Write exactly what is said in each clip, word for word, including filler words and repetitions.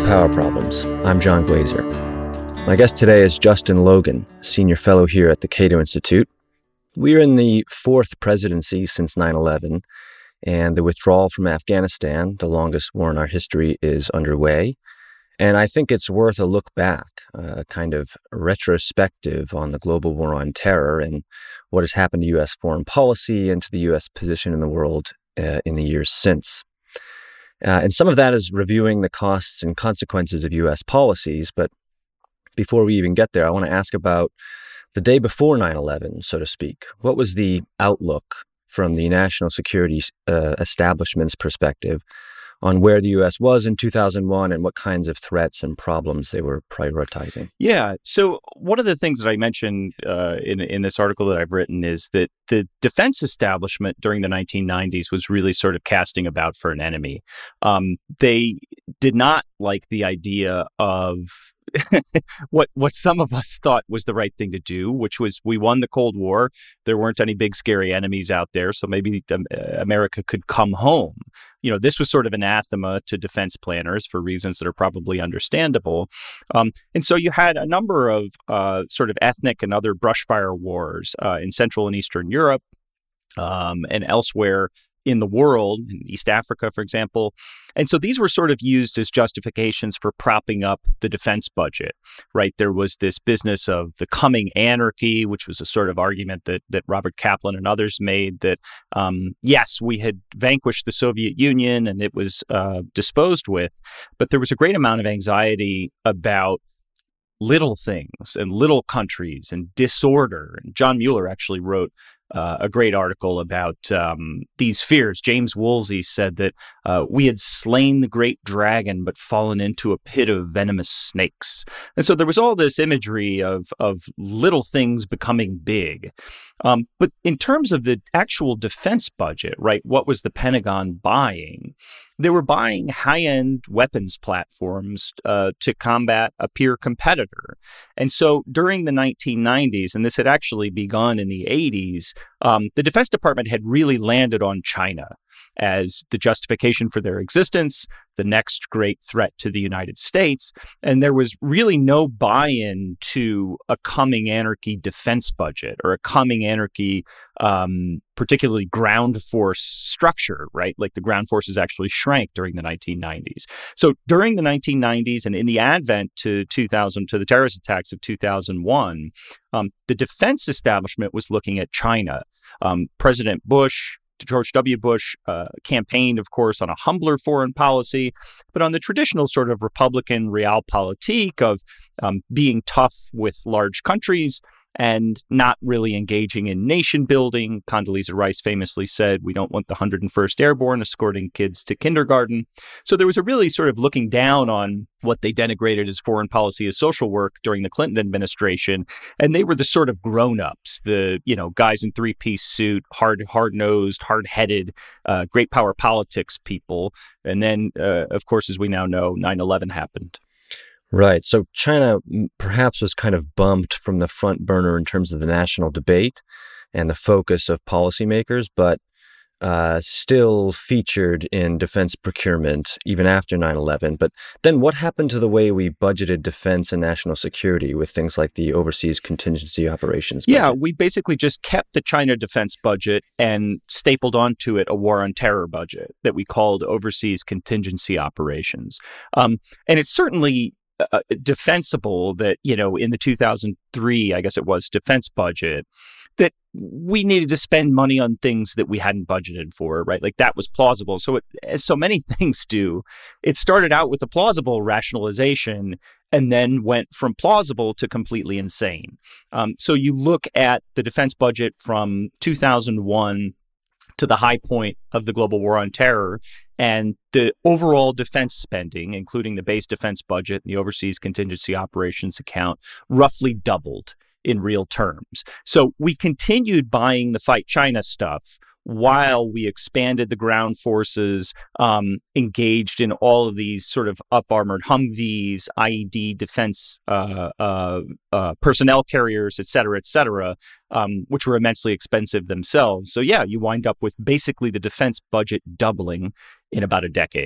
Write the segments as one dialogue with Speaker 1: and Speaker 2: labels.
Speaker 1: Power Problems. I'm John Glazer. My guest today is Justin Logan, senior fellow here at the Cato Institute. We're in the fourth presidency since nine eleven, and the withdrawal from Afghanistan, the longest war in our history, is underway. And I think it's worth a look back, a kind of retrospective on the global war on terror and what has happened to U S foreign policy and to the U S position in the world uh, in the years since. Uh, and some of that is reviewing the costs and consequences of U S policies. But before we even get there, I want to ask about the day before nine eleven, so to speak. What was the outlook from the national security uh, establishment's perspective on where the U S was in two thousand one and what kinds of threats and problems they were prioritizing?
Speaker 2: Yeah. So one of the things that I mentioned uh, in in this article that I've written is that the defense establishment during the nineteen nineties was really sort of casting about for an enemy. Um, they did not like the idea of what what some of us thought was the right thing to do, which was we won the Cold War. There weren't any big scary enemies out there, so maybe um, America could come home. You know, this was sort of anathema to defense planners for reasons that are probably understandable. Um, and so you had a number of uh, sort of ethnic and other brushfire wars uh, in Central and Eastern Europe um, and elsewhere in the world, in East Africa, for example. And so these were sort of used as justifications for propping up the defense budget, right? There was this business of the coming anarchy, which was a sort of argument that that Robert Kaplan and others made that, um, yes, we had vanquished the Soviet Union and it was uh, disposed with, but there was a great amount of anxiety about little things and little countries and disorder. And John Mueller actually wrote Uh, a great article about um, these fears. James Woolsey said that uh, we had slain the great dragon, but fallen into a pit of venomous snakes. And so there was all this imagery of of little things becoming big. Um, but in terms of the actual defense budget, right, what was the Pentagon buying? They were buying high-end weapons platforms uh, to combat a peer competitor. And so during the nineteen nineties, and this had actually begun in the eighties, um, the Defense Department had really landed on China as the justification for their existence, the next great threat to the United States. And there was really no buy-in to a coming anarchy defense budget or a coming anarchy, um, particularly ground force structure, right? Like the ground forces actually shrank during the nineteen nineties. So during the nineteen nineties and in the advent to two thousand, to the terrorist attacks of two thousand one, um, the defense establishment was looking at China. Um, President Bush, George W. Bush uh, campaigned, of course, on a humbler foreign policy, but on the traditional sort of Republican realpolitik of um, being tough with large countries and not really engaging in nation building. Condoleezza Rice famously said, we don't want the one hundred first Airborne escorting kids to kindergarten. So there was a really sort of looking down on what they denigrated as foreign policy as social work during the Clinton administration. And they were the sort of grown-ups, the, you know, guys in three-piece suit, hard, hard-nosed, hard-headed, uh, great power politics people. And then, uh, of course, as we now know, nine eleven happened.
Speaker 1: Right. So China perhaps was kind of bumped from the front burner in terms of the national debate and the focus of policymakers, but uh, still featured in defense procurement even after nine eleven. But then what happened to the way we budgeted defense and national security with things like the overseas contingency operations budget?
Speaker 2: Yeah, we basically just kept the China defense budget and stapled onto it a war on terror budget that we called overseas contingency operations. Um, and it's certainly Uh, defensible that, you know, in the two thousand three, I guess it was, defense budget, that we needed to spend money on things that we hadn't budgeted for, right? Like that was plausible. So it, as so many things do, it started out with a plausible rationalization and then went from plausible to completely insane. Um, so you look at the defense budget from two thousand one to the high point of the global war on terror, and the overall defense spending, including the base defense budget and the overseas contingency operations account, roughly doubled in real terms. So we continued buying the Fight China stuff while we expanded the ground forces, um, engaged in all of these sort of up-armored Humvees, I E D defense uh, uh, uh, personnel carriers, et cetera, et cetera, um, which were immensely expensive themselves. So yeah, you wind up with basically the defense budget doubling in about a decade.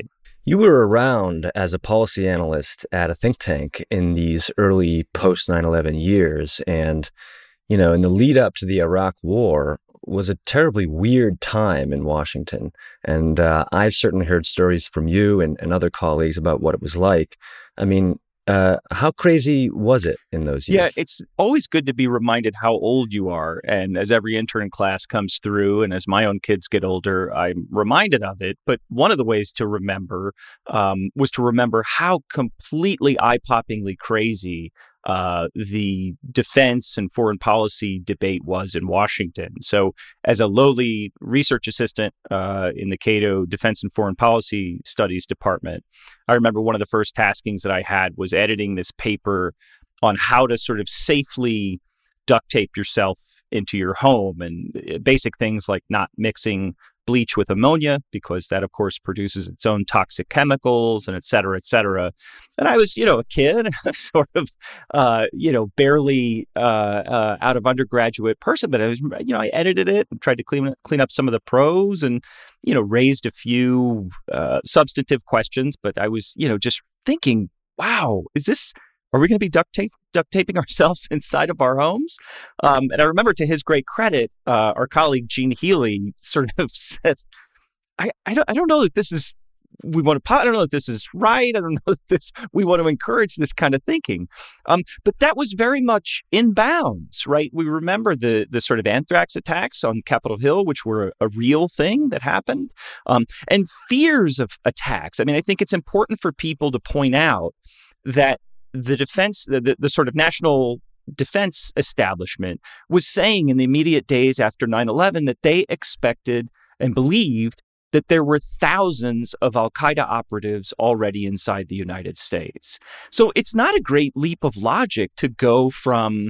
Speaker 1: You were around as a policy analyst at a think tank in these early post nine eleven years. And, you know, in the lead up to the Iraq War was a terribly weird time in Washington. And uh, I've certainly heard stories from you and, and other colleagues about what it was like. I mean, uh, how crazy was it in those years?
Speaker 2: Yeah, it's always good to be reminded how old you are. And as every intern class comes through, and as my own kids get older, I'm reminded of it. But one of the ways to remember um, was to remember how completely eye-poppingly crazy uh, the defense and foreign policy debate was in Washington. So as a lowly research assistant uh, in the Cato Defense and Foreign Policy Studies Department, I remember one of the first taskings that I had was editing this paper on how to sort of safely duct tape yourself into your home, and basic things like not mixing bleach with ammonia, because that, of course, produces its own toxic chemicals, and et cetera, et cetera. And I was, you know, a kid, sort of, uh, you know, barely uh, uh, out of undergraduate person, but I was, you know, I edited it and tried to clean clean up some of the prose, and, you know, raised a few uh, substantive questions. But I was, you know, just thinking, wow, is this, are we going to be duct tape? duct taping ourselves inside of our homes? Um, and I remember, to his great credit, uh, our colleague Gene Healy sort of said, I, I, don't, I don't know that this is, we want to, I don't know if this is right. I don't know that this, we want to encourage this kind of thinking. Um, but that was very much in bounds, right? We remember the the sort of anthrax attacks on Capitol Hill, which were a, a real thing that happened, um, and fears of attacks. I mean, I think it's important for people to point out that the defense, the, the, the sort of national defense establishment was saying in the immediate days after nine eleven that they expected and believed that there were thousands of al-Qaeda operatives already inside the United States. So it's not a great leap of logic to go from,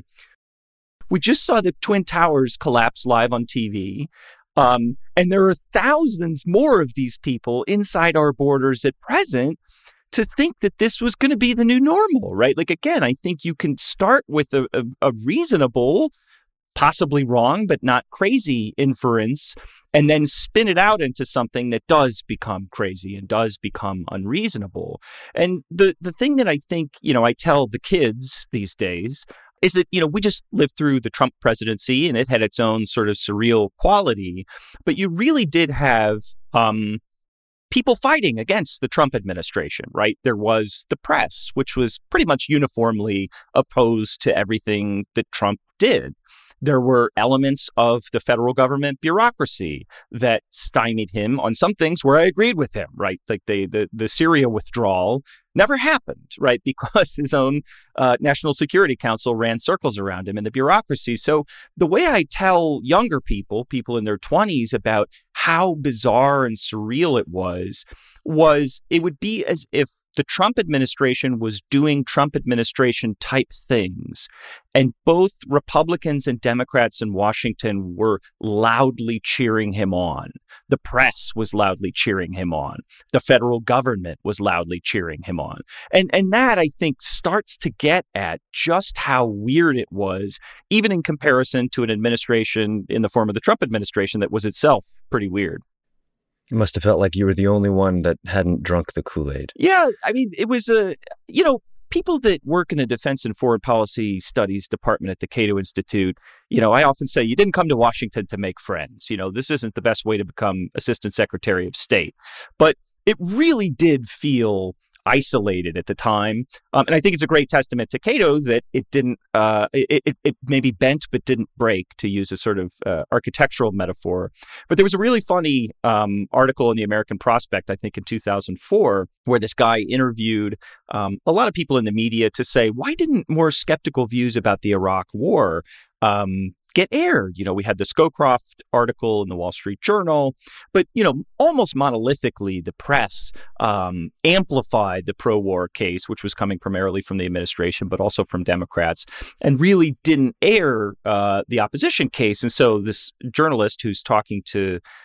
Speaker 2: we just saw the Twin Towers collapse live on T V, um, and there are thousands more of these people inside our borders at present, to think that this was going to be the new normal, right? Like, again, I think you can start with a, a, a reasonable, possibly wrong, but not crazy inference, and then spin it out into something that does become crazy and does become unreasonable. And the, the thing that I think, you know, I tell the kids these days is that, you know, we just lived through the Trump presidency, and it had its own sort of surreal quality, but you really did have um, people fighting against the Trump administration, right? There was the press, which was pretty much uniformly opposed to everything that Trump did. There were elements of the federal government bureaucracy that stymied him on some things where I agreed with him, right? Like they, the the Syria withdrawal never happened, right? Because his own uh, National Security Council ran circles around him in the bureaucracy. So the way I tell younger people, people in their twenties, about how bizarre and surreal it was, was it would be as if the Trump administration was doing Trump administration type things, and both Republicans and Democrats in Washington were loudly cheering him on. The press was loudly cheering him on. The federal government was loudly cheering him on. And, and that, I think, starts to get at just how weird it was, even in comparison to an administration in the form of the Trump administration that was itself pretty weird.
Speaker 1: It must have felt like you were the only one that hadn't drunk the Kool-Aid.
Speaker 2: Yeah, I mean, it was a, you know, people that work in the Defense and Foreign Policy Studies Department at the Cato Institute, you know, I often say, you didn't come to Washington to make friends. You know, this isn't the best way to become Assistant Secretary of State. But it really did feel isolated at the time. Um, and I think it's a great testament to Cato that it didn't, uh, it, it, it maybe bent but didn't break, to use a sort of uh, architectural metaphor. But there was a really funny um, article in the American Prospect, I think in two thousand four, where this guy interviewed um, a lot of people in the media to say, why didn't more skeptical views about the Iraq War um, get aired? You know, we had the Scowcroft article in the Wall Street Journal, but, you know, almost monolithically, the press um, amplified the pro-war case, which was coming primarily from the administration, but also from Democrats, and really didn't air uh, the opposition case. And so this journalist who's talking to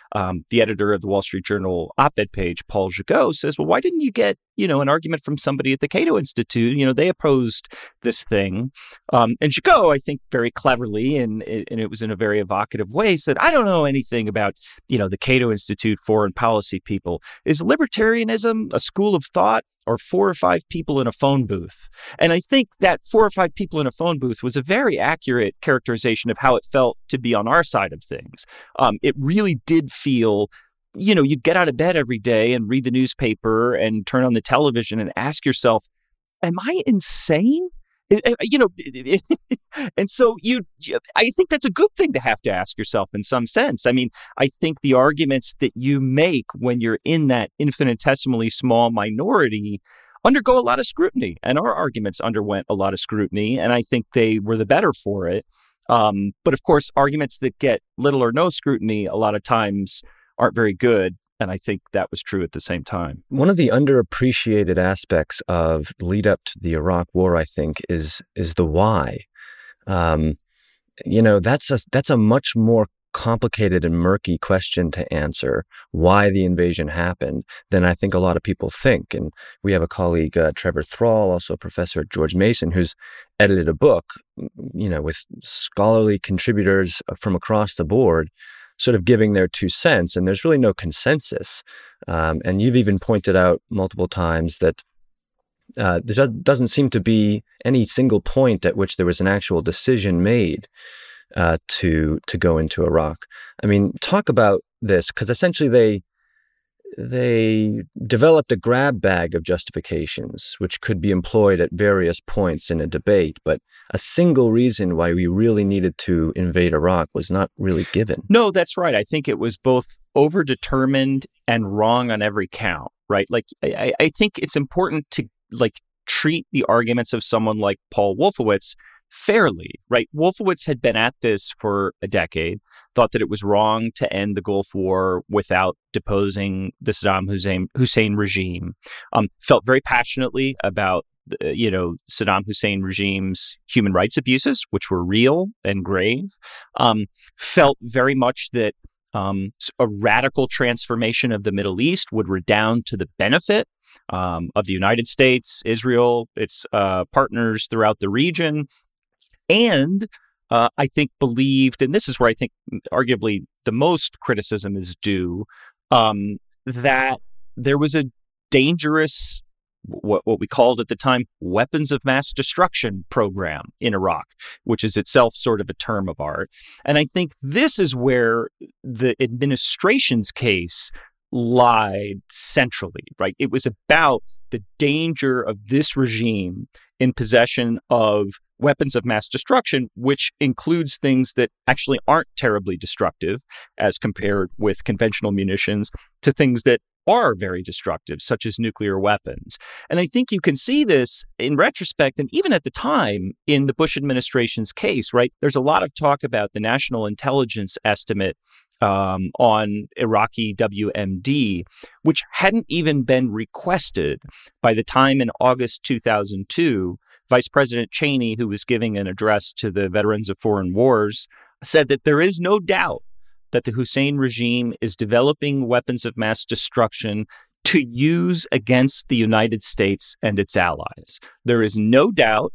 Speaker 2: um, the editor of the Wall Street Journal op-ed page, Paul Gigot, says, well, why didn't you get, you know, an argument from somebody at the Cato Institute? You know, they opposed this thing. Um, and Gigot, I think very cleverly, and, and it was in a very evocative way, said, I don't know anything about, you know, the Cato Institute foreign policy people. Is libertarianism a school of thought or four or five people in a phone booth? And I think that four or five people in a phone booth was a very accurate characterization of how it felt to be on our side of things. Um, it really did feel, you know, you'd get out of bed every day and read the newspaper and turn on the television and ask yourself, am I insane? You know, and so you, I think that's a good thing to have to ask yourself in some sense. I mean, I think the arguments that you make when you're in that infinitesimally small minority undergo a lot of scrutiny, and our arguments underwent a lot of scrutiny, and I think they were the better for it. Um, but of course, arguments that get little or no scrutiny a lot of times aren't very good. And I think that was true at the same time.
Speaker 1: One of the underappreciated aspects of the lead up to the Iraq War, I think, is is the why. Um, you know, that's a that's a much more complicated and murky question to answer, why the invasion happened, than I think a lot of people think. And we have a colleague, uh, Trevor Thrall, also a professor at George Mason, who's edited a book, you know, with scholarly contributors from across the board, sort of giving their two cents, and there's really no consensus. Um, and you've even pointed out multiple times that uh, there doesn't seem to be any single point at which there was an actual decision made uh, to to go into Iraq. I mean, talk about this, because essentially they they developed a grab bag of justifications which could be employed at various points in a debate, but a single reason why we really needed to invade Iraq was not really given.
Speaker 2: No, that's right. I think it was both overdetermined and wrong on every count, right? Like, I, I think it's important to like treat the arguments of someone like Paul Wolfowitz fairly, right? Wolfowitz had been at this for a decade, thought that it was wrong to end the Gulf War without deposing the Saddam Hussein, Hussein regime, um, felt very passionately about, uh, you know, Saddam Hussein regime's human rights abuses, which were real and grave, um, felt very much that um, a radical transformation of the Middle East would redound to the benefit um, of the United States, Israel, its uh, partners throughout the region. And uh, I think believed, and this is where I think arguably the most criticism is due, um, that there was a dangerous, what, what we called at the time, weapons of mass destruction program in Iraq, which is itself sort of a term of art. And I think this is where the administration's case lied centrally, right? It was about the danger of this regime in possession of weapons of mass destruction, which includes things that actually aren't terribly destructive as compared with conventional munitions, to things that are very destructive, such as nuclear weapons. And I think you can see this in retrospect, and even at the time in the Bush administration's case, right? There's a lot of talk about the National Intelligence Estimate Um, on Iraqi W M D, which hadn't even been requested by the time in August two thousand two, Vice President Cheney, who was giving an address to the veterans of foreign wars, said that there is no doubt that the Hussein regime is developing weapons of mass destruction to use against the United States and its allies. There is no doubt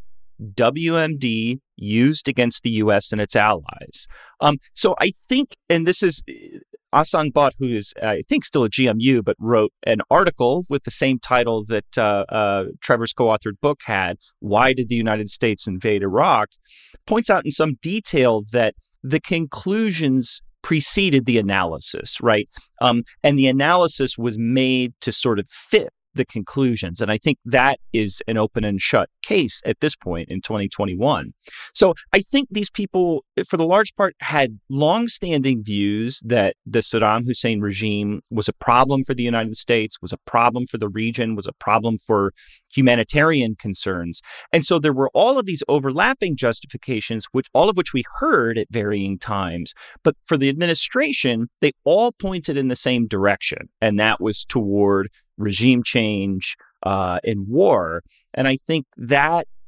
Speaker 2: W M D used against the U S and its allies. Um, so I think, and this is Ahsan Butt, who is, I think, still at G M U, but wrote an article with the same title that uh, uh, Trevor's co-authored book had, Why Did the United States Invade Iraq?, points out in some detail that the conclusions preceded the analysis, right? Um, and the analysis was made to sort of fit the conclusions. And I think that is an open and shut case at this point in twenty twenty-one. So I think these people, for the large part, had longstanding views that the Saddam Hussein regime was a problem for the United States, was a problem for the region, was a problem for humanitarian concerns. And so there were all of these overlapping justifications, which all of which we heard at varying times. But for the administration, they all pointed in the same direction, and that was toward regime change uh, and war. And I think that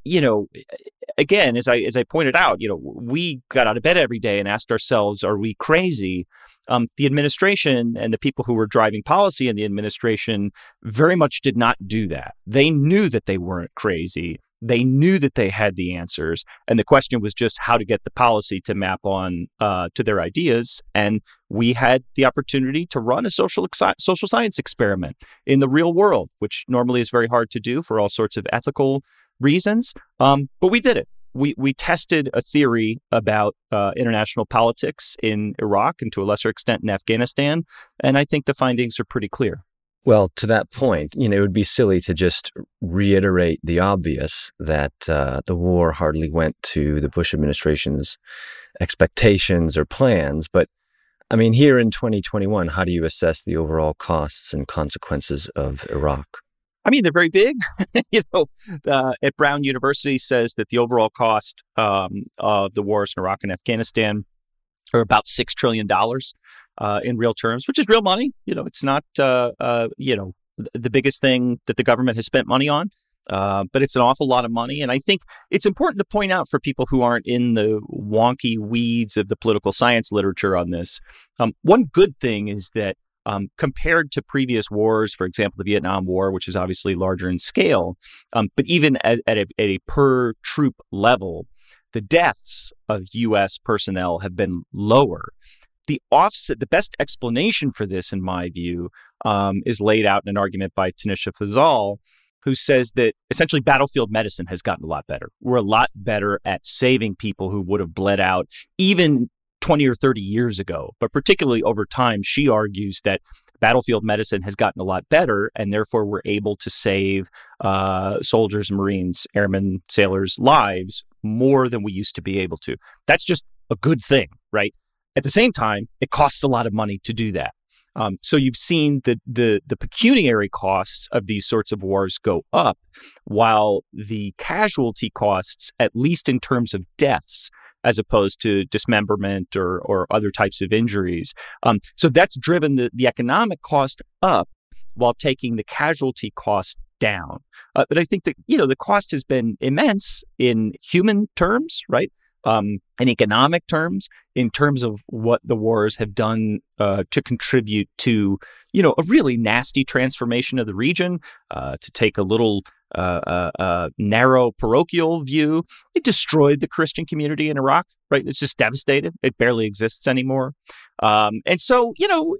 Speaker 2: you know, again, as I as I pointed out, you know, we got out of bed every day and asked ourselves, are we crazy? Um, the administration and the people who were driving policy in the administration very much did not do that. They knew that they weren't crazy. They knew that they had the answers. And the question was just how to get the policy to map on uh, to their ideas. And we had the opportunity to run a social exi- social science experiment in the real world, which normally is very hard to do for all sorts of ethical reasons. Um, but we did it. We we tested a theory about uh, international politics in Iraq and to a lesser extent in Afghanistan. And I think the findings are pretty clear.
Speaker 1: Well, to that point, you know, it would be silly to just reiterate the obvious that uh, the war hardly went to the Bush administration's expectations or plans. But I mean, here in twenty twenty-one, how do you assess the overall costs and consequences of Iraq?
Speaker 2: I mean, they're very big. you know, uh, at Brown University says that the overall cost um, of the wars in Iraq and Afghanistan are about six trillion dollars. Uh, in real terms, which is real money. You know, it's not, uh, uh, you know, th- the biggest thing that the government has spent money on, uh, but it's an awful lot of money. And I think it's important to point out for people who aren't in the wonky weeds of the political science literature on this. Um, one good thing is that um, compared to previous wars, for example, the Vietnam War, which is obviously larger in scale, um, but even at, at, a, at a per troop level, the deaths of U S personnel have been lower. The offset, the best explanation for this, in my view, um, is laid out in an argument by Tanisha Fazal, who says that essentially battlefield medicine has gotten a lot better. We're a lot better at saving people who would have bled out even twenty or thirty years ago. But particularly over time, she argues that battlefield medicine has gotten a lot better, and therefore we're able to save uh, soldiers, Marines, airmen, sailors' lives more than we used to be able to. That's just a good thing, right? At the same time, it costs a lot of money to do that. Um, so you've seen the, the the pecuniary costs of these sorts of wars go up, while the casualty costs, at least in terms of deaths, as opposed to dismemberment or or other types of injuries. Um, so that's driven the, the economic cost up while taking the casualty cost down. Uh, but I think that, you know, the cost has been immense in human terms, right? Um, in economic terms, in terms of what the wars have done uh, to contribute to, you know, a really nasty transformation of the region. Uh, to take a little uh, uh, uh, narrow parochial view, it destroyed the Christian community in Iraq, right? It's just devastated. It barely exists anymore. Um, and so, you know,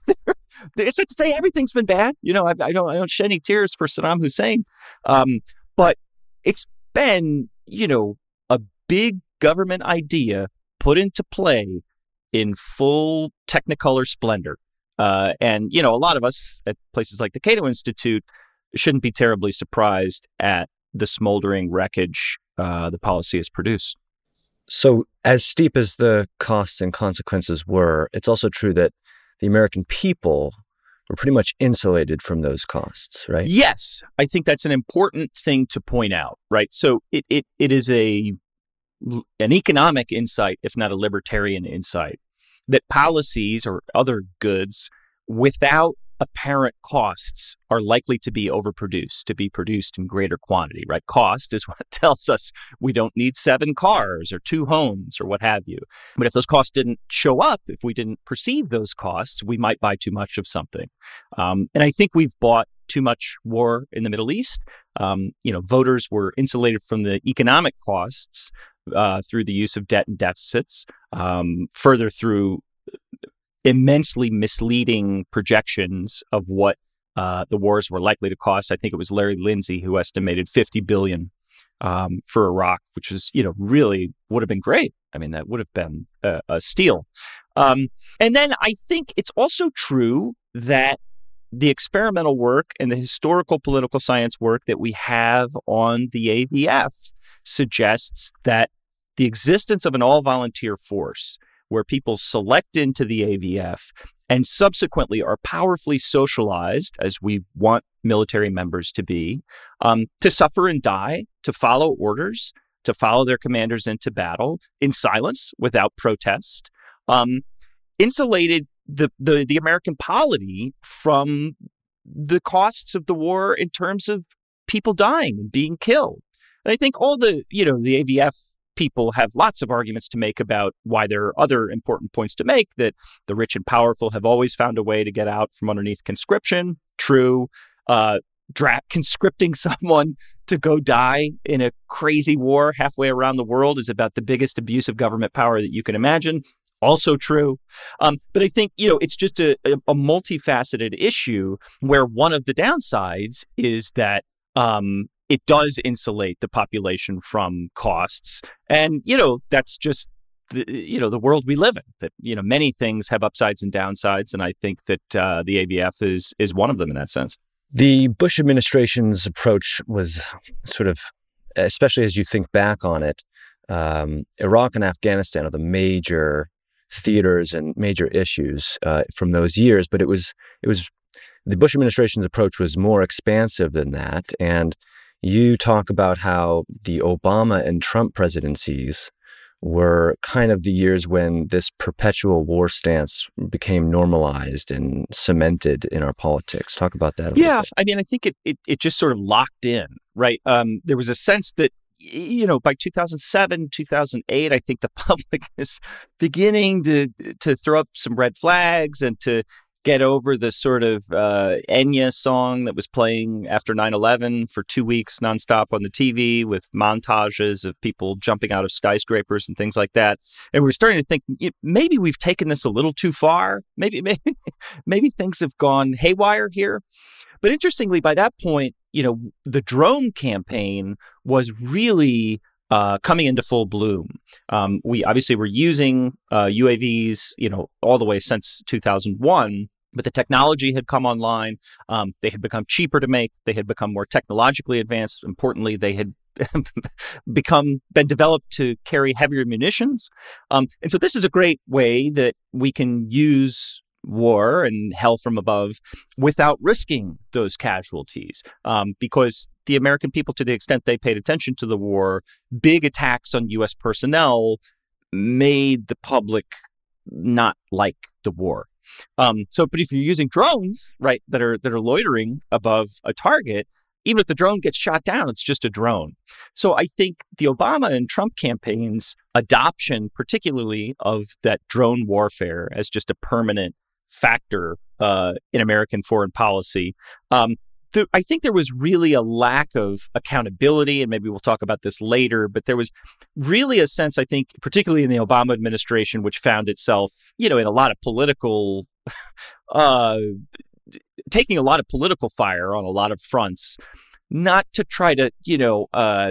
Speaker 2: it's not to say everything's been bad. You know, I, I don't, I don't shed any tears for Saddam Hussein, um, but it's been, you know, a big government idea put into play in full Technicolor splendor. Uh, and, you know, a lot of us at places like the Cato Institute shouldn't be terribly surprised at the smoldering wreckage uh, the policy has produced.
Speaker 1: So as steep as the costs and consequences were, it's also true that the American people were pretty much insulated from those costs, right?
Speaker 2: Yes, I think that's an important thing to point out, right? So it it it is a an economic insight, if not a libertarian insight, that policies or other goods without apparent costs are likely to be overproduced, to be produced in greater quantity, right? Cost is what tells us we don't need seven cars or two homes or what have you. But if those costs didn't show up, if we didn't perceive those costs, we might buy too much of something. Um, and I think we've bought too much war in the Middle East. Um, you know, voters were insulated from the economic costs Uh, through the use of debt and deficits, um, further through immensely misleading projections of what uh, the wars were likely to cost. I think it was Larry Lindsey who estimated fifty billion dollars um, for Iraq, which was, you know, really would have been great. I mean, that would have been a, a steal. Um, and then I think it's also true that the experimental work and the historical political science work that we have on the A V F suggests that the existence of an all-volunteer force where people select into the A V F and subsequently are powerfully socialized, as we want military members to be, um, to suffer and die, to follow orders, to follow their commanders into battle in silence without protest, um, insulated the, the, the American polity from the costs of the war in terms of people dying and being killed. And I think all the, you know, the A V F people have lots of arguments to make about why there are other important points to make, that the rich and powerful have always found a way to get out from underneath conscription. True. Uh, dra- conscripting someone to go die in a crazy war halfway around the world is about the biggest abuse of government power that you can imagine. Also true. Um, but I think, you know, it's just a, a, a multifaceted issue where one of the downsides is that um, it does insulate the population from costs. And, you know, that's just, the, you know, the world we live in, that, you know, many things have upsides and downsides. And I think that uh, the A V F is is one of them in that sense.
Speaker 1: The Bush administration's approach was sort of, especially as you think back on it, um, Iraq and Afghanistan are the major theaters and major issues uh, from those years. But it was it was the Bush administration's approach was more expansive than that. And you talk about how the Obama and Trump presidencies were kind of the years when this perpetual war stance became normalized and cemented in our politics. Talk about that a
Speaker 2: yeah,
Speaker 1: little bit.
Speaker 2: I mean, I think it, it it just sort of locked in, right? Um, there was a sense that, you know, by two thousand seven, two thousand eight, I think the public is beginning to to throw up some red flags and to get over the sort of uh, Enya song that was playing after nine eleven for two weeks nonstop on the T V with montages of people jumping out of skyscrapers and things like that. And we're starting to think, maybe we've taken this a little too far. Maybe, maybe, maybe things have gone haywire here. But interestingly, by that point, you know, the drone campaign was really uh, coming into full bloom. Um, we obviously were using uh, U A Vs, you know, all the way since two thousand one. But the technology had come online. Um, they had become cheaper to make. They had become more technologically advanced. Importantly, they had become been developed to carry heavier munitions. Um, and so this is a great way that we can use war and hell from above without risking those casualties, um, because the American people, to the extent they paid attention to the war, big attacks on U S personnel made the public not like the war. Um, so, but if you're using drones, right, that are that are loitering above a target, even if the drone gets shot down, it's just a drone. So I think the Obama and Trump campaigns' adoption, particularly of that drone warfare as just a permanent factor uh, in American foreign policy, um, th- I think there was really a lack of accountability, and maybe we'll talk about this later, but there was really a sense, I think, particularly in the Obama administration, which found itself, you know, in a lot of political, uh, taking a lot of political fire on a lot of fronts, not to try to, you know, uh,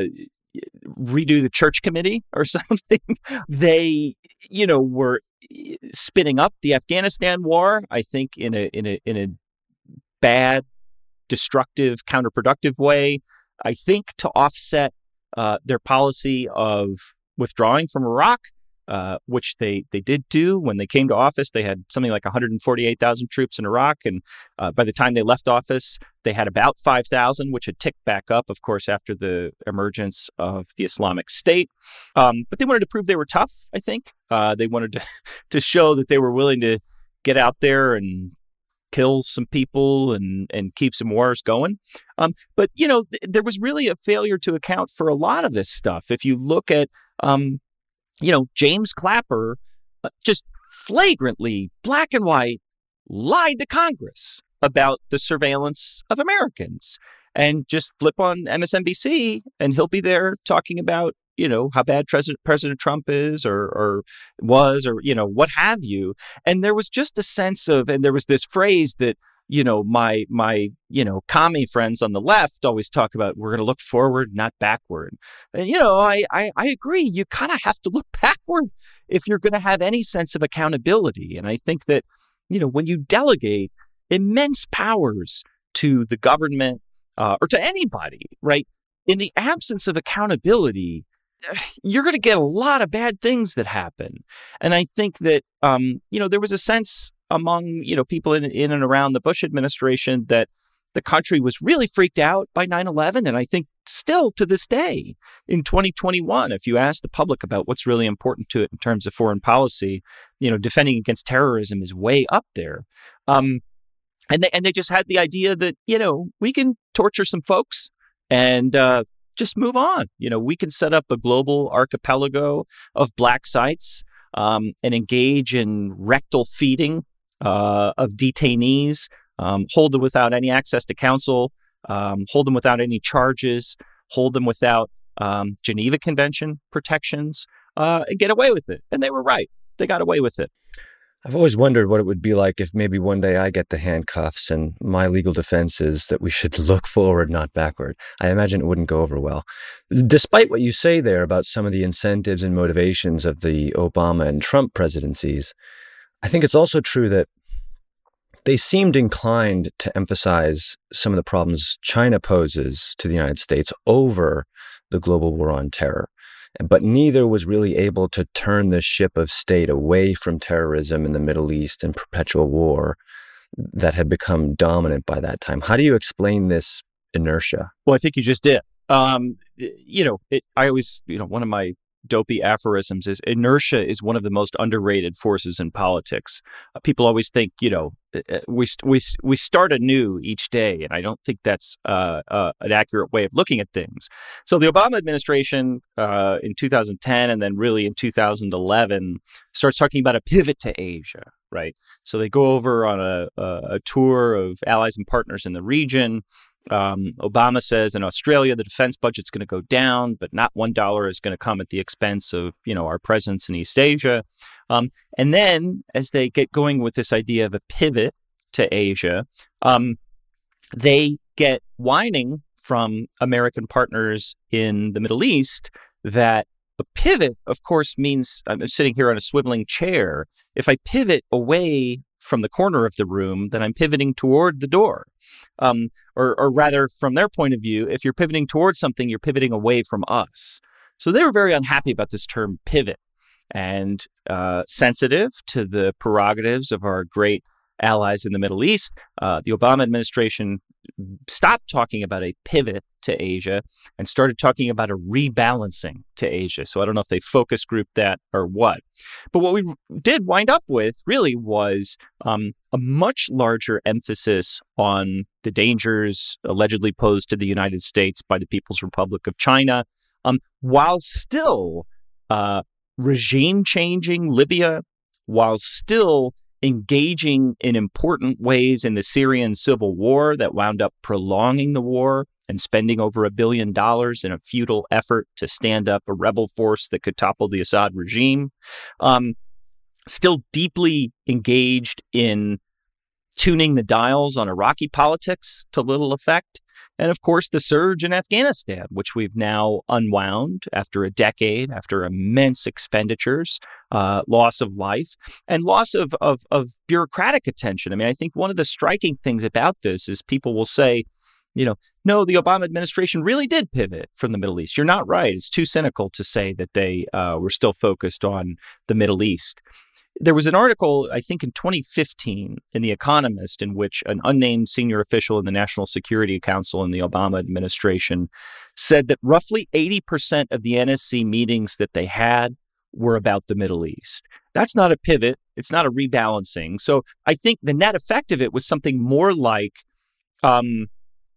Speaker 2: redo the church committee or something. They, you know, were spinning up the Afghanistan war, I think, in a in a in a bad, destructive, counterproductive way. I think to offset uh, their policy of withdrawing from Iraq, uh, which they they did do when they came to office. They had something like one hundred forty-eight thousand troops in Iraq, and uh, by the time they left office, they had about five thousand, which had ticked back up, of course, after the emergence of the Islamic State. Um, but they wanted to prove they were tough, I think. Uh, they wanted to, to show that they were willing to get out there and kill some people and, and keep some wars going. Um, but, you know, th- there was really a failure to account for a lot of this stuff. If you look at, um, you know, James Clapper uh, just flagrantly, black and white, lied to Congress about the surveillance of Americans, and just flip on M S N B C and he'll be there talking about, you know, how bad President President Trump is or or was, or, you know, what have you. And there was just a sense of, and there was this phrase that, you know, my, my, you know, commie friends on the left always talk about, we're going to look forward, not backward. And, you know, I, I, I agree. You kind of have to look backward if you're going to have any sense of accountability. And I think that, you know, when you delegate immense powers to the government uh, or to anybody, right, in the absence of accountability, you're going to get a lot of bad things that happen. And I think that, um, you know, there was a sense among, you know, people in, in and around the Bush administration that the country was really freaked out by nine eleven. And I think still to this day in twenty twenty-one, if you ask the public about what's really important to it in terms of foreign policy, you know, defending against terrorism is way up there. Um, and they, and they just had the idea that, you know, we can torture some folks and, uh, just move on. You know, we can set up a global archipelago of black sites um, and engage in rectal feeding uh, of detainees, um, hold them without any access to counsel, um, hold them without any charges, hold them without um, Geneva Convention protections, uh, and get away with it. And they were right. They got away with it.
Speaker 1: I've always wondered what it would be like if maybe one day I get the handcuffs and my legal defense is that we should look forward, not backward. I imagine it wouldn't go over well. Despite what you say there about some of the incentives and motivations of the Obama and Trump presidencies, I think it's also true that they seemed inclined to emphasize some of the problems China poses to the United States over the global war on terror. But neither was really able to turn the ship of state away from terrorism in the Middle East and perpetual war that had become dominant by that time. How do you explain this inertia?
Speaker 2: Well, I think you just did. Um, you know, it, I always, you know, one of my dopey aphorisms is inertia is one of the most underrated forces in politics. Uh, people always think, you know, we we we start anew each day, and I don't think that's uh, uh, an accurate way of looking at things. So the Obama administration uh, in two thousand ten and then really in two thousand eleven starts talking about a pivot to Asia, right? So they go over on a, a, a tour of allies and partners in the region. Um, Obama says in Australia, the defense budget's going to go down, but not one dollar is going to come at the expense of, you know, our presence in East Asia. Um, and then as they get going with this idea of a pivot to Asia, um, they get whining from American partners in the Middle East that a pivot, of course, means I'm sitting here on a swiveling chair. If I pivot away from the corner of the room, then I'm pivoting toward the door. Um, or, or rather, from their point of view, if you're pivoting towards something, you're pivoting away from us. So they were very unhappy about this term pivot and uh, sensitive to the prerogatives of our great allies in the Middle East. Uh, the Obama administration stopped talking about a pivot to Asia and started talking about a rebalancing to Asia. So I don't know if they focus grouped that or what. But what we did wind up with really was um, a much larger emphasis on the dangers allegedly posed to the United States by the People's Republic of China, um, while still uh, regime changing Libya, while still engaging in important ways in the Syrian civil war that wound up prolonging the war and spending over a billion dollars in a futile effort to stand up a rebel force that could topple the Assad regime. Um, still deeply engaged in tuning the dials on Iraqi politics to little effect. And of course, the surge in Afghanistan, which we've now unwound after a decade, after immense expenditures, uh, loss of life, and loss of, of, of bureaucratic attention. I mean, I think one of the striking things about this is people will say, you know, no, the Obama administration really did pivot from the Middle East. You're not right. It's too cynical to say that they uh, were still focused on the Middle East. There was an article, I think in twenty fifteen, in The Economist, in which an unnamed senior official in the National Security Council in the Obama administration said that roughly eighty percent of the N S C meetings that they had were about the Middle East. That's not a pivot. It's not a rebalancing. So I think the net effect of it was something more like um,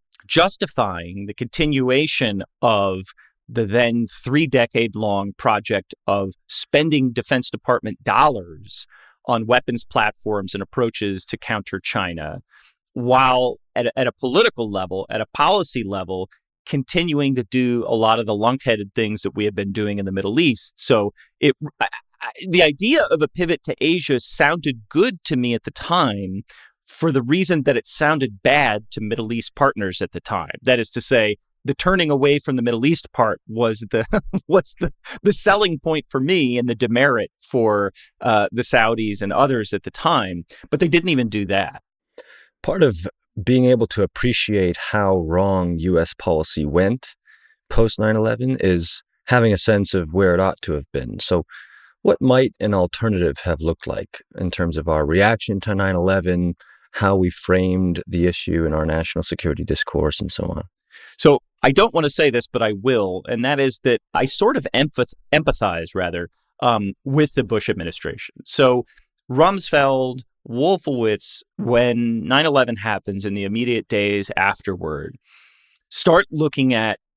Speaker 2: justifying the continuation of the then three-decade-long project of spending Defense Department dollars on weapons platforms and approaches to counter China, while at a, at a political level, at a policy level, continuing to do a lot of the lunkheaded things that we have been doing in the Middle East. So it, I, I, the idea of a pivot to Asia sounded good to me at the time for the reason that it sounded bad to Middle East partners at the time. That is to say, the turning away from the Middle East part was the was the, the selling point for me and the demerit for uh, the Saudis and others at the time. But they didn't even do that.
Speaker 1: Part of being able to appreciate how wrong U S policy went post nine eleven is having a sense of where it ought to have been. So what might an alternative have looked like in terms of our reaction to nine eleven, how we framed the issue in our national security discourse, and so on?
Speaker 2: So I don't want to say this, but I will, and that is that I sort of empath- empathize, rather, um, with the Bush administration. So Rumsfeld, Wolfowitz, when nine eleven happens in the immediate days afterward, start looking at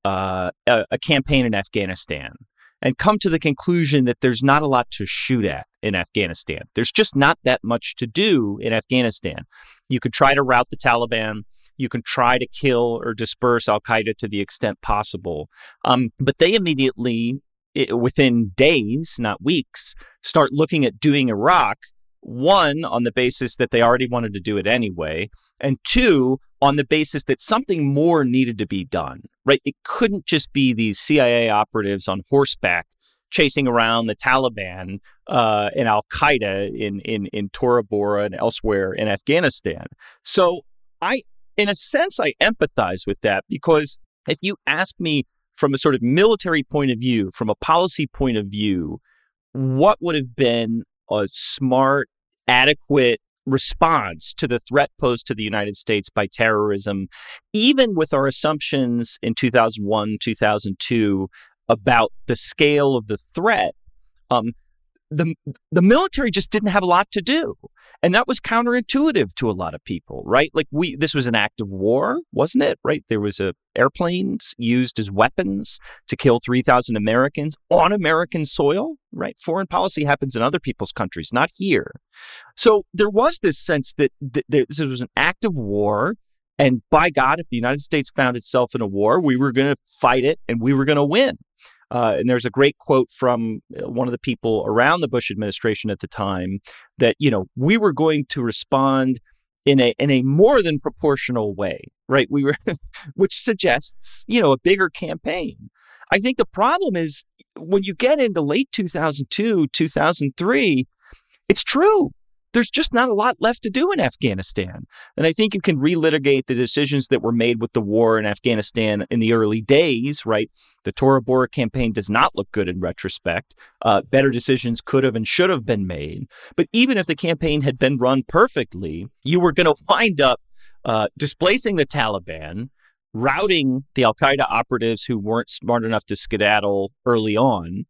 Speaker 2: uh, a, a campaign in Afghanistan and come to the conclusion that there's not a lot to shoot at in Afghanistan. There's just not that much to do in Afghanistan. You could try to rout the Taliban. You can try to kill or disperse al-Qaeda to the extent possible. Um, but they immediately, it, within days, not weeks, start looking at doing Iraq, one, on the basis that they already wanted to do it anyway, and two, on the basis that something more needed to be done, right? It couldn't just be these C I A operatives on horseback chasing around the Taliban uh, and al-Qaeda in, in, in Tora Bora and elsewhere in Afghanistan. So I, in a sense, I empathize with that, because if you ask me from a sort of military point of view, from a policy point of view, what would have been a smart, adequate response to the threat posed to the United States by terrorism, even with our assumptions in two thousand one, two thousand two about the scale of the threat, um, the the military just didn't have a lot to do. And that was counterintuitive to a lot of people, right? Like we, this was an act of war, wasn't it? Right? There was a airplanes used as weapons to kill three thousand Americans on American soil, right? Foreign policy happens in other people's countries, not here. So there was this sense that th- th- this was an act of war. And by God, if the United States found itself in a war, we were going to fight it and we were going to win. Uh, and there's a great quote from one of the people around the Bush administration at the time that, you know, we were going to respond in a in a more than proportional way, right? We were, which suggests, you know, a bigger campaign. I think the problem is when you get into late two thousand two, two thousand three, it's true. There's just not a lot left to do in Afghanistan. And I think you can relitigate the decisions that were made with the war in Afghanistan in the early days, right? The Tora Bora campaign does not look good in retrospect. Uh, better decisions could have and should have been made. But even if the campaign had been run perfectly, you were going to wind up uh, displacing the Taliban, routing the al-Qaeda operatives who weren't smart enough to skedaddle early on.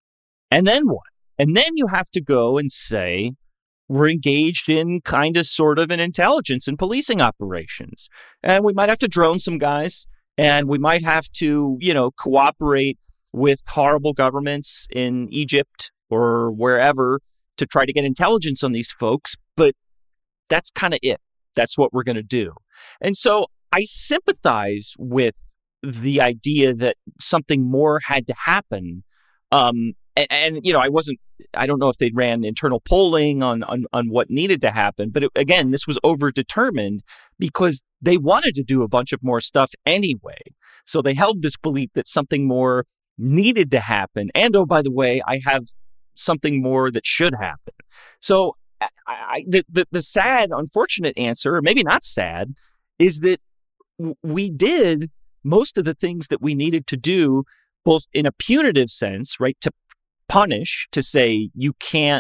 Speaker 2: And then what? And then you have to go and say, we're engaged in kind of sort of an intelligence and policing operations. And we might have to drone some guys, and we might have to, you know, cooperate with horrible governments in Egypt or wherever to try to get intelligence on these folks. But that's kind of it. That's what we're going to do. And so I sympathize with the idea that something more had to happen. Um, and, and, you know, I wasn't, I don't know if they ran internal polling on, on, on what needed to happen. But it, again, this was overdetermined because they wanted to do a bunch of more stuff anyway. So they held this belief that something more needed to happen. And, oh, by the way, I have something more that should happen. So I, I, the, the, the sad, unfortunate answer, or maybe not sad, is that w- we did most of the things that we needed to do, both in a punitive sense, right, to punish, to say you can't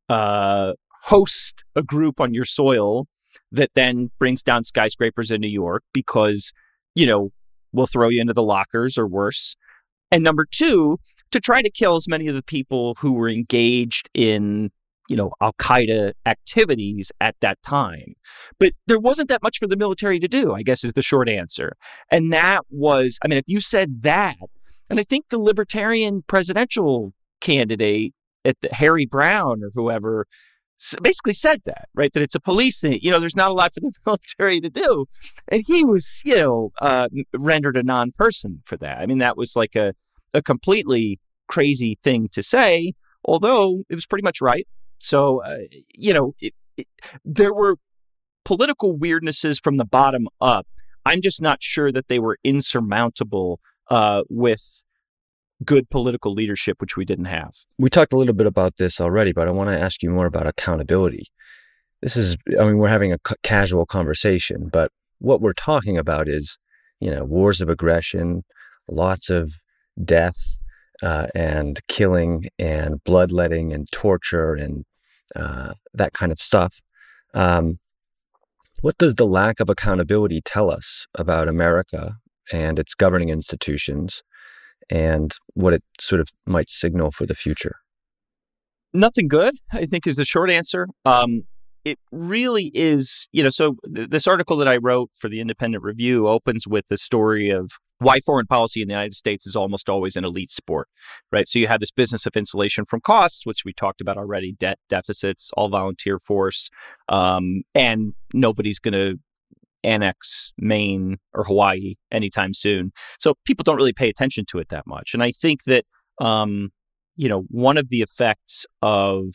Speaker 2: uh, host a group on your soil that then brings down skyscrapers in New York because, you know, we'll throw you into the lockers or worse. And number two, to try to kill as many of the people who were engaged in, you know, al-Qaeda activities at that time. But there wasn't that much for the military to do, I guess is the short answer. And that was, I mean, if you said that, and I think the Libertarian presidential candidate at the Harry Brown or whoever basically said that, right? That it's a policing, you know, there's not a lot for the military to do. And he was, you know, uh, rendered a non-person for that. I mean, that was like a, a completely crazy thing to say, although it was pretty much right. So, uh, you know, it, it, there were political weirdnesses from the bottom up. I'm just not sure that they were insurmountable uh, with good political leadership, which we didn't have.
Speaker 1: We talked a little bit about this already, but I want to ask you more about accountability. This is, I mean, we're having a c- casual conversation, but what we're talking about is, you know, wars of aggression, lots of death uh, and killing and bloodletting and torture and uh, that kind of stuff. Um, what does the lack of accountability tell us about America and its governing institutions, and what it sort of might signal for the future?
Speaker 2: Nothing good, I think, is the short answer. Um, it really is, you know, so th- this article that I wrote for the Independent Review opens with the story of why foreign policy in the United States is almost always an elite sport, right? So you have this business of insulation from costs, which we talked about already, debt deficits, all volunteer force, um, and nobody's going to annex Maine or Hawaii anytime soon. So people don't really pay attention to it that much. And I think that, um, you know, one of the effects of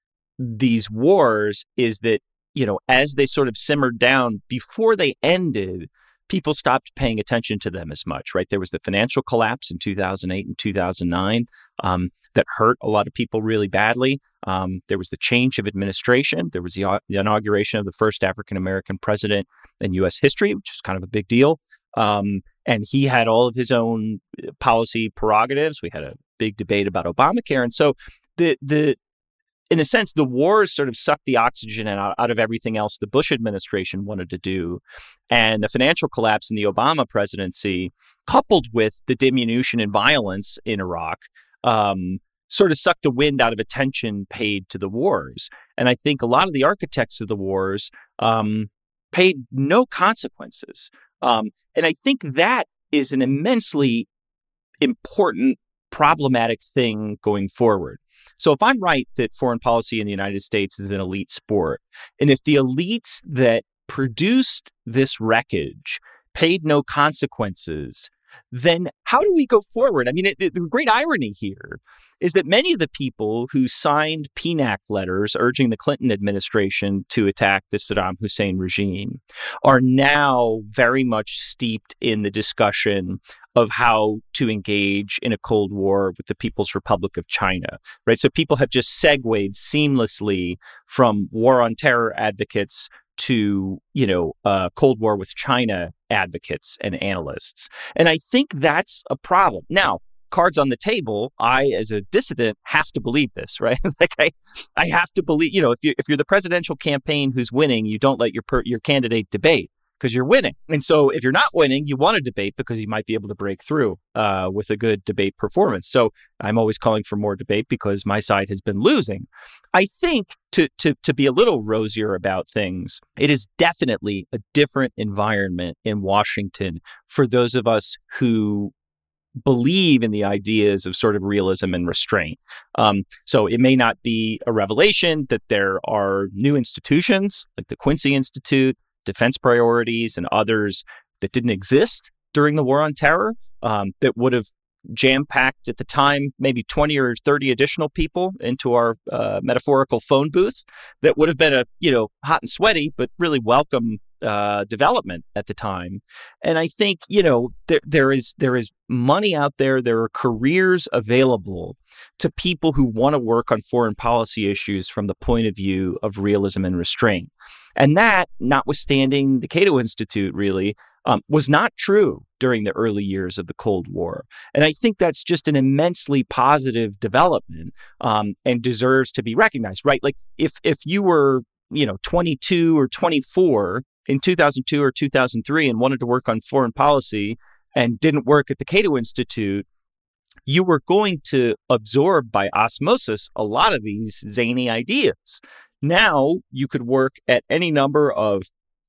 Speaker 2: these wars is that, you know, as they sort of simmered down before they ended, people stopped paying attention to them as much, right? There was the financial collapse in two thousand eight and two thousand nine um, that hurt a lot of people really badly. Um, there was the change of administration. There was the, uh, the inauguration of the first African-American president in U S history, which is kind of a big deal. Um, and he had all of his own policy prerogatives. We had a big debate about Obamacare. And so the the in a sense, the wars sort of sucked the oxygen out, out of everything else the Bush administration wanted to do. And the financial collapse in the Obama presidency, coupled with the diminution in violence in Iraq, um, sort of sucked the wind out of attention paid to the wars. And I think a lot of the architects of the wars um, paid no consequences. Um, and I think that is an immensely important, problematic thing going forward. So if I'm right that foreign policy in the United States is an elite sport, and if the elites that produced this wreckage paid no consequences, then how do we go forward? I mean, it, it, the great irony here is that many of the people who signed P N A C letters urging the Clinton administration to attack the Saddam Hussein regime are now very much steeped in the discussion of how to engage in a Cold War with the People's Republic of China, right? So people have just segued seamlessly from war on terror advocates to, you know, uh, Cold War with China advocates and analysts. And I think that's a problem. Now, cards on the table, I, as a dissident, have to believe this, right? like I, I have to believe, you know, if you if you're the presidential campaign who's winning, you don't let your per, your candidate debate because you're winning. And so if you're not winning, you want to debate because you might be able to break through uh, with a good debate performance. So I'm always calling for more debate because my side has been losing. I think to to to be a little rosier about things, it is definitely a different environment in Washington for those of us who believe in the ideas of sort of realism and restraint. Um, so it may not be a revelation that there are new institutions like the Quincy Institute, Defense Priorities, and others that didn't exist during the War on Terror um, that would have jam-packed at the time maybe twenty or thirty additional people into our uh, metaphorical phone booth that would have been a, you know, hot and sweaty, but really welcome uh, development at the time. And I think, you know, there there is there is money out there. There are careers available to people who want to work on foreign policy issues from the point of view of realism and restraint. And that, notwithstanding the Cato Institute, really, um, was not true during the early years of the Cold War. And I think that's just an immensely positive development um, and deserves to be recognized, right? Like if if you were, you know, twenty-two or twenty-four in two thousand two or two thousand three and wanted to work on foreign policy and didn't work at the Cato Institute, you were going to absorb by osmosis a lot of these zany ideas. Now you could work at any number of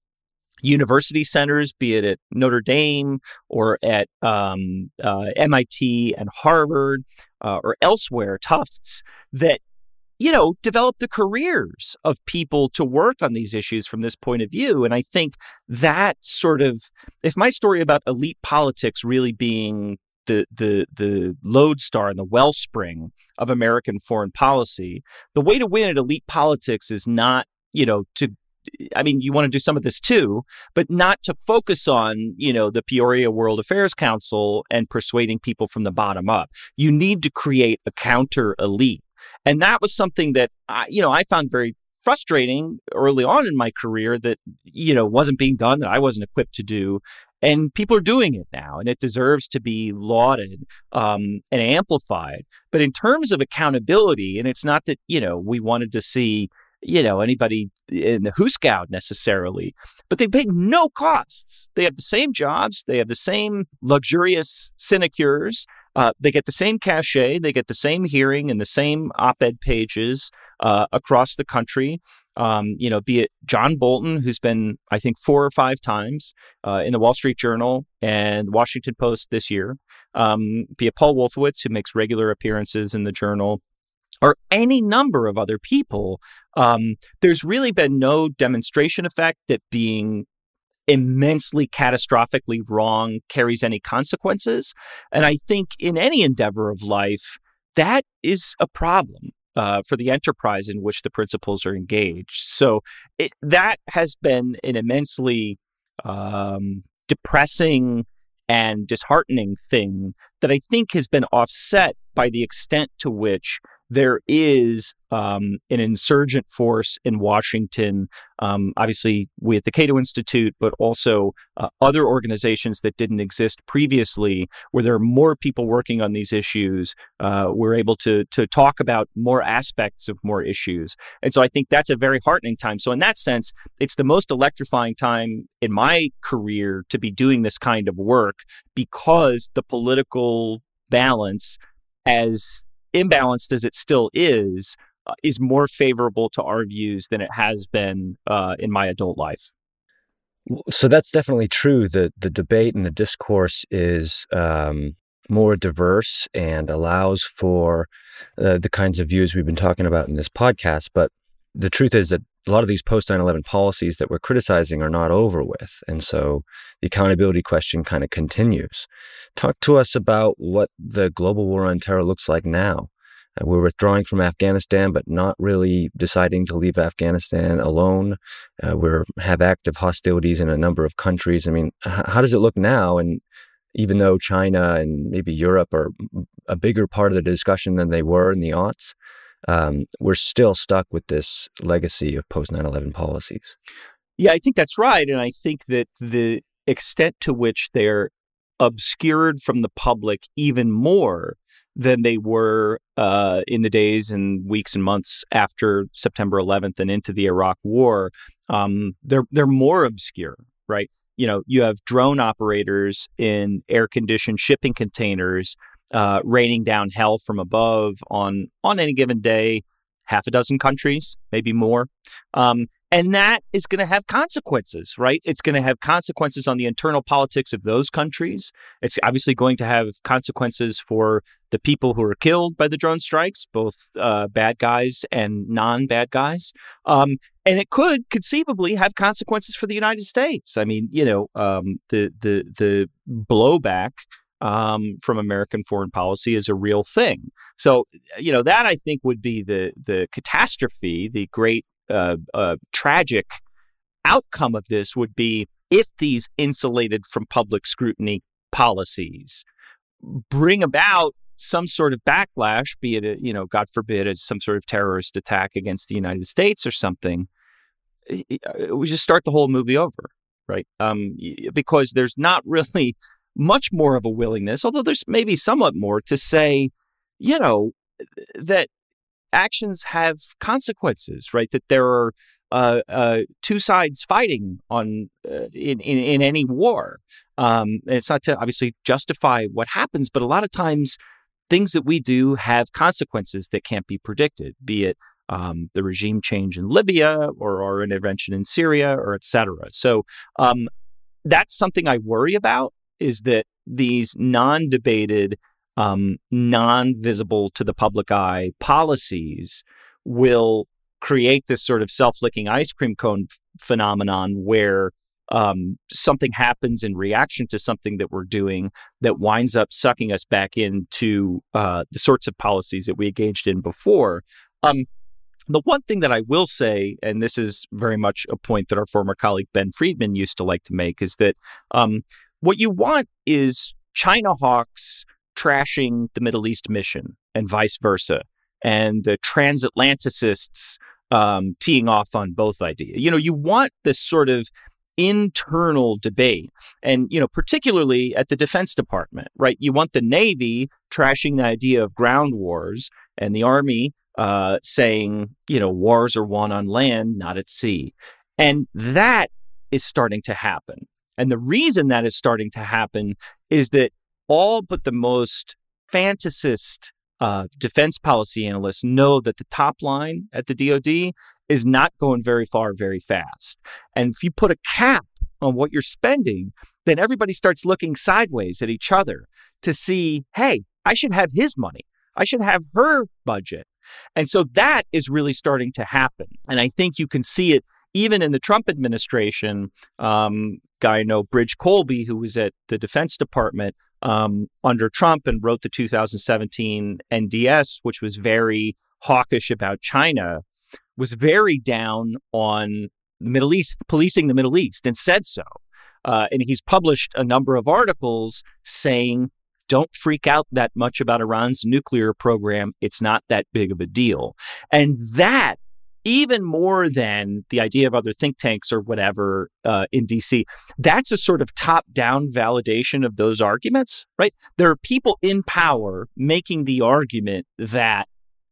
Speaker 2: university centers, be it at Notre Dame or at um, uh, M I T and Harvard uh, or elsewhere, Tufts, that, you know, develop the careers of people to work on these issues from this point of view. And I think that sort of, if my story about elite politics really being the the the lodestar and the wellspring of American foreign policy, the way to win at elite politics is not, you know, to, I mean, you want to do some of this too, but not to focus on, you know, the Peoria World Affairs Council and persuading people from the bottom up. You need to create a counter elite. And that was something that, I, you know, I found very frustrating early on in my career that, you know, wasn't being done, that I wasn't equipped to do. And people are doing it now, and it deserves to be lauded um, and amplified. But in terms of accountability, and it's not that, you know, we wanted to see, you know, anybody in the Hooskow necessarily, but they pay no costs. They have the same jobs. They have the same luxurious sinecures. Uh, they get the same cachet. They get the same hearing and the same op-ed pages. uh, across the country. Um, you know, be it John Bolton, who's been, I think, four or five times uh, in the Wall Street Journal and Washington Post this year, um, be it Paul Wolfowitz, who makes regular appearances in the Journal, or any number of other people. Um, there's really been no demonstration effect that being immensely catastrophically wrong carries any consequences. And I think in any endeavor of life, that is a problem uh, for the enterprise in which the principals are engaged. So it, that has been an immensely um, depressing and disheartening thing that I think has been offset by the extent to which there is um, an insurgent force in Washington, um, obviously we at the Cato Institute, but also uh, other organizations that didn't exist previously, where there are more people working on these issues. Uh, we're able to to talk about more aspects of more issues. And so I think that's a very heartening time. So in that sense, it's the most electrifying time in my career to be doing this kind of work, because the political balance, as imbalanced as it still is, uh, is more favorable to our views than it has been uh, in my adult life.
Speaker 1: So that's definitely true. The the debate and the discourse is um, more diverse and allows for uh, the kinds of views we've been talking about in this podcast. But the truth is that a lot of these post nine eleven policies that we're criticizing are not over with. And so the accountability question kind of continues. Talk to us about what the global war on terror looks like now. Uh, we're withdrawing from Afghanistan, but not really deciding to leave Afghanistan alone. Uh, we have active hostilities in a number of countries. I mean, h- how does it look now? And even though China and maybe Europe are a bigger part of the discussion than they were in the aughts, Um, we're still stuck with this legacy of post nine eleven policies.
Speaker 2: Yeah, I think that's right. And I think that the extent to which they're obscured from the public even more than they were uh, in the days and weeks and months after September eleventh and into the Iraq War, um, they're they're more obscure, right? You know, you have drone operators in air-conditioned shipping containers Uh, raining down hell from above on on any given day, half a dozen countries, maybe more. Um, and that is going to have consequences, right? It's going to have consequences on the internal politics of those countries. It's obviously going to have consequences for the people who are killed by the drone strikes, both uh, bad guys and non-bad guys. Um, and it could conceivably have consequences for the United States. I mean, you know, um, the the the blowback Um, from American foreign policy is a real thing. So, you know, that I think would be the the catastrophe, the great uh, uh, tragic outcome of this would be if these insulated from public scrutiny policies bring about some sort of backlash, be it, a, you know, God forbid, a, some sort of terrorist attack against the United States or something. We just start the whole movie over, right? Um, because there's not really much more of a willingness, although there's maybe somewhat more, to say, you know, that actions have consequences, right? That there are uh, uh, two sides fighting on uh, in, in in any war. Um, and it's not to obviously justify what happens, but a lot of times things that we do have consequences that can't be predicted, be it um, the regime change in Libya or our intervention in Syria, or et cetera. So um, that's something I worry about, is that these non-debated, um, non-visible to the public eye policies will create this sort of self-licking ice cream cone f- phenomenon where um, something happens in reaction to something that we're doing that winds up sucking us back into uh, the sorts of policies that we engaged in before. Um, the one thing that I will say, and this is very much a point that our former colleague Ben Friedman used to like to make, is that um, what you want is China hawks trashing the Middle East mission and vice versa, and the transatlanticists um, teeing off on both ideas. You know, you want this sort of internal debate, and, you know, particularly at the Defense Department, right? You want the Navy trashing the idea of ground wars, and the Army uh, saying, you know, wars are won on land, not at sea. And that is starting to happen. And the reason that is starting to happen is that all but the most fantasist uh, defense policy analysts know that the top line at the D O D is not going very far very fast. And if you put a cap on what you're spending, then everybody starts looking sideways at each other to see, hey, I should have his money. I should have her budget. And so that is really starting to happen. And I think you can see it even in the Trump administration. Um, guy I know, Bridge Colby, who was at the Defense Department um, under Trump and wrote the two thousand seventeen N D S, which was very hawkish about China, was very down on the Middle East, policing the Middle East, and said so. Uh, and he's published a number of articles saying, don't freak out that much about Iran's nuclear program. It's not that big of a deal. And that, even more than the idea of other think tanks or whatever uh, in D C, that's a sort of top-down validation of those arguments, right? There are people in power making the argument that,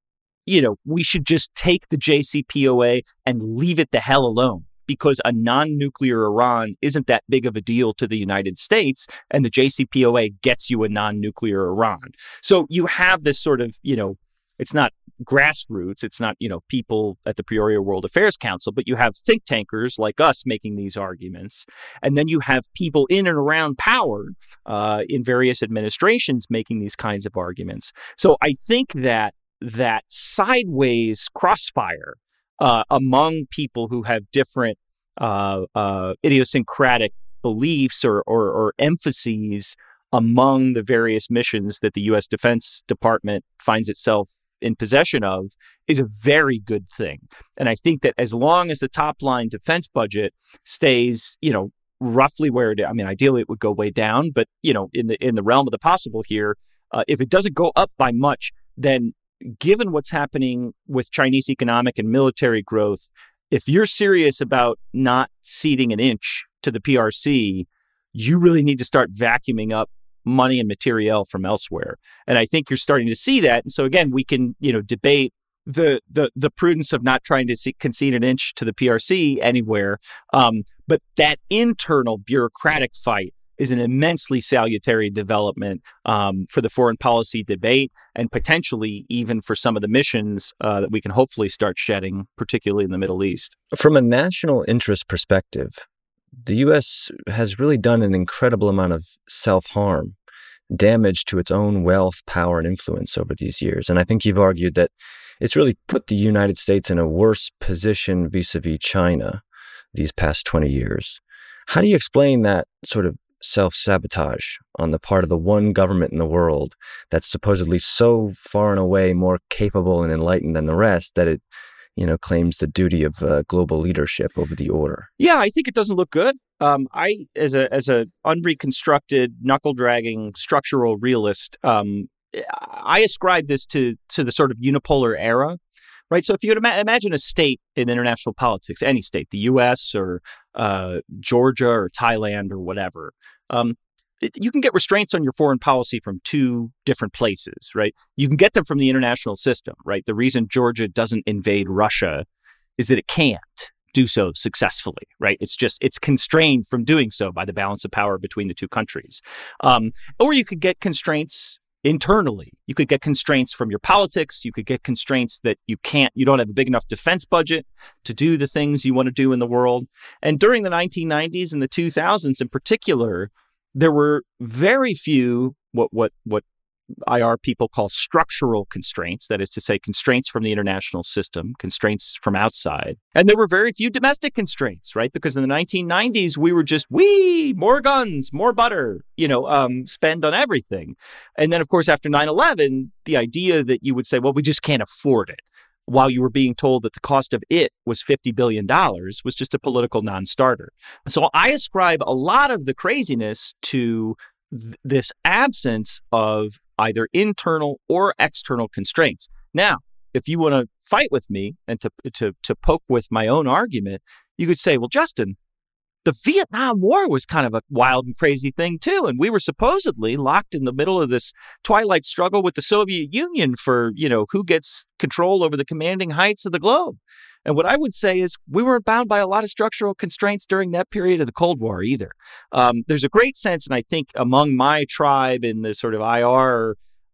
Speaker 2: you know, we should just take the J C P O A and leave it the hell alone, because a non-nuclear Iran isn't that big of a deal to the United States, and the J C P O A gets you a non-nuclear Iran. So you have this sort of, you know, it's not grassroots, it's not, you know, people at the Peoria World Affairs Council, but you have think tankers like us making these arguments. And then you have people in and around power uh, in various administrations making these kinds of arguments. So I think that that sideways crossfire Uh, among people who have different uh, uh, idiosyncratic beliefs or, or, or emphases among the various missions that the U S Defense Department finds itself in possession of is a very good thing. And I think that as long as the top line defense budget stays, you know, roughly where it is, I mean, ideally it would go way down, but, you know, in the in the realm of the possible here, uh, if it doesn't go up by much, then given what's happening with Chinese economic and military growth, if you're serious about not ceding an inch to the P R C, you really need to start vacuuming up money and materiel from elsewhere. And I think you're starting to see that. And so again, we can, you know, debate the the the prudence of not trying to see, concede an inch to the P R C anywhere. Um, but that internal bureaucratic fight is an immensely salutary development um, for the foreign policy debate, and potentially even for some of the missions uh, that we can hopefully start shedding, particularly in the Middle East.
Speaker 1: From a national interest perspective, the U S has really done an incredible amount of self-harm, damage to its own wealth, power, and influence over these years. And I think you've argued that it's really put the United States in a worse position vis-a-vis China these past twenty years. How do you explain that sort of self-sabotage on the part of the one government in the world that's supposedly so far and away more capable and enlightened than the rest that it, you know, claims the duty of uh, global leadership over the order?
Speaker 2: Yeah, I think it doesn't look good. Um, I, as a as a unreconstructed, knuckle-dragging structural realist, um, I ascribe this to to the sort of unipolar era. Right. So if you would ima- imagine a state in international politics, any state, the U S or uh, Georgia or Thailand or whatever, um, it, you can get restraints on your foreign policy from two different places. Right. You can get them from the international system. Right. The reason Georgia doesn't invade Russia is that it can't do so successfully. Right. It's just it's constrained from doing so by the balance of power between the two countries. Um, or you could get constraints internally. You could get constraints from your politics. You could get constraints that you can't, you don't have a big enough defense budget to do the things you want to do in the world. And during the nineteen nineties and the two thousands in particular, there were very few what what what I R people call structural constraints, that is to say, constraints from the international system, constraints from outside. And there were very few domestic constraints, right? Because in the nineteen nineties, we were just, wee, more guns, more butter, you know, um, spend on everything. And then, of course, after nine eleven, the idea that you would say, well, we just can't afford it, while you were being told that the cost of it was fifty billion dollars, was just a political non-starter. So I ascribe a lot of the craziness to th- this absence of either internal or external constraints. Now, if you want to fight with me and to, to, to poke with my own argument, you could say, well, Justin, the Vietnam War was kind of a wild and crazy thing, too. And we were supposedly locked in the middle of this twilight struggle with the Soviet Union for, you know, who gets control over the commanding heights of the globe. And what I would say is we weren't bound by a lot of structural constraints during that period of the Cold War either. Um, there's a great sense, and I think among my tribe in the sort of I R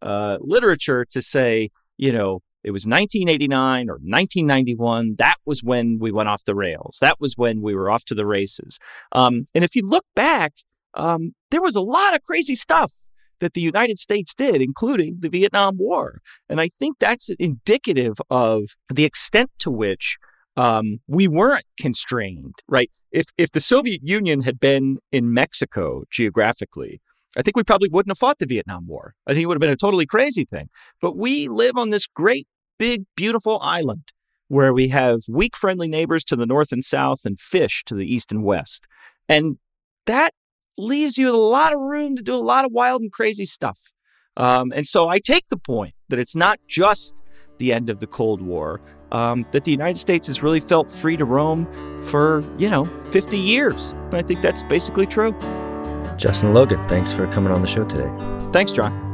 Speaker 2: uh, literature to say, you know, it was nineteen eighty-nine or nineteen ninety-one. That was when we went off the rails. That was when we were off to the races. Um, and if you look back, um, there was a lot of crazy stuff that the United States did, including the Vietnam War. And I think that's indicative of the extent to which um, we weren't constrained, right? If if the Soviet Union had been in Mexico geographically, I think we probably wouldn't have fought the Vietnam War. I think it would have been a totally crazy thing. But we live on this great, big, beautiful island where we have weak, friendly neighbors to the north and south and fish to the east and west. And that leaves you a lot of room to do a lot of wild and crazy stuff. Um, and so I take the point that it's not just the end of the Cold War, um, that the United States has really felt free to roam for, you know, fifty years. And I think that's basically true.
Speaker 1: Justin Logan, thanks for coming on the show today.
Speaker 2: Thanks, John.